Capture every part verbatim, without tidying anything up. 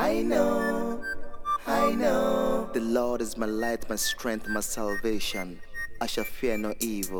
I know, I know. The Lord is my light, my strength, my salvation. I shall fear no evil.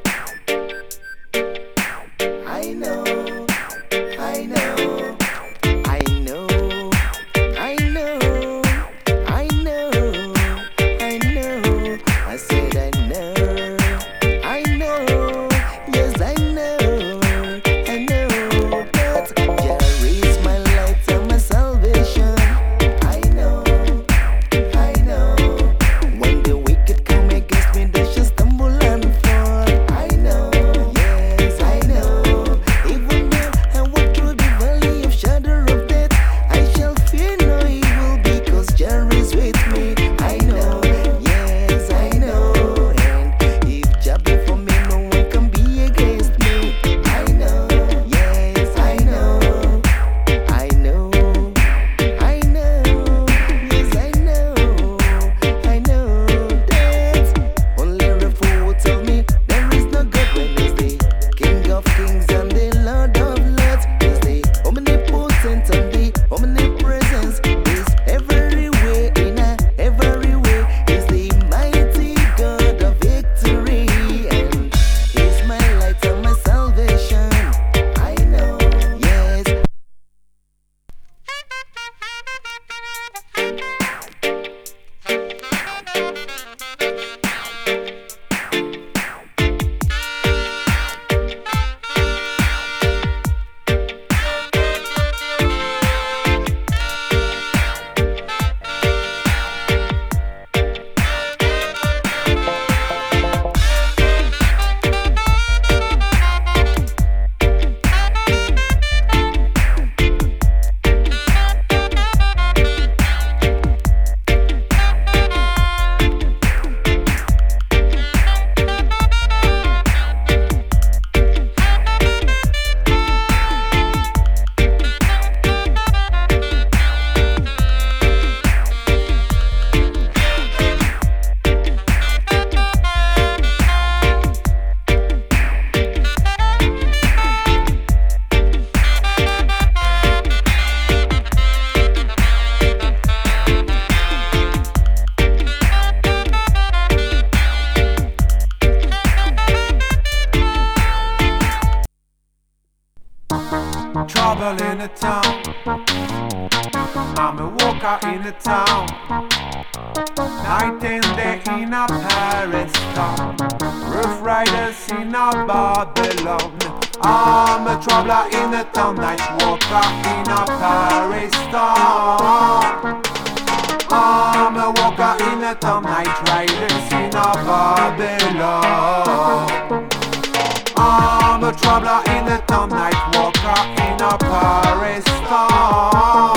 I know, I know, I know, I know, I know, I know. I said I know, I know, yes I know, I know that Jah is my light and my salvation. I know, I know. When the wicked come against me, they shall stumble and fall. I know, yes I know. Even though I walk through the valley of shadow of death, I shall fear no evil because Jah is with me. I know, yes I know. And if Jah be for me, no one can be against me. I know, yes I know. I know, I know, yes I know. I know that only a fool will tell me there is no God when he's the King of Kings and the Lord of Lords. He's the omnipotent and the omnipresence. He's everywhere in a every way. He's the mighty God of victory, and he's my light and my salvation. I know, yes. Trouble in the town. I'm a walker in the town. Night and day in a Paris town. Rough riders in a Babylon. I'm a traveler in the town. Night walker in a Paris town. I'm a walker in the town. Night riders in a Babylon. I'm a traveler in the town, night walker in a Paris town.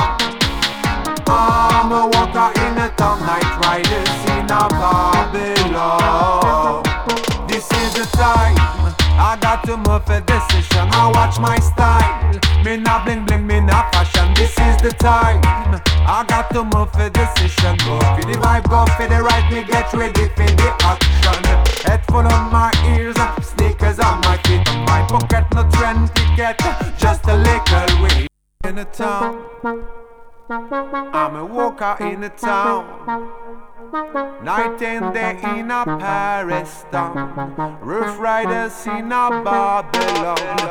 I'm a walker in the town, night riders in a Babylon. This is the time, I got to move a decision. I watch my style, me not bling bling, me not fashion. This is the time, I got to move a decision. Go for the vibe, go for the right, me get ready for the action. Headphone on my ears, sneakers on my feet. My pocket no trend ticket, just a little way. In the town, I'm a walker in the town. Night and day in a Paris town. Rough riders in a Babylon.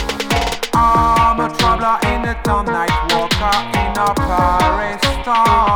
I'm a traveler in the town, night walker in a Paris town.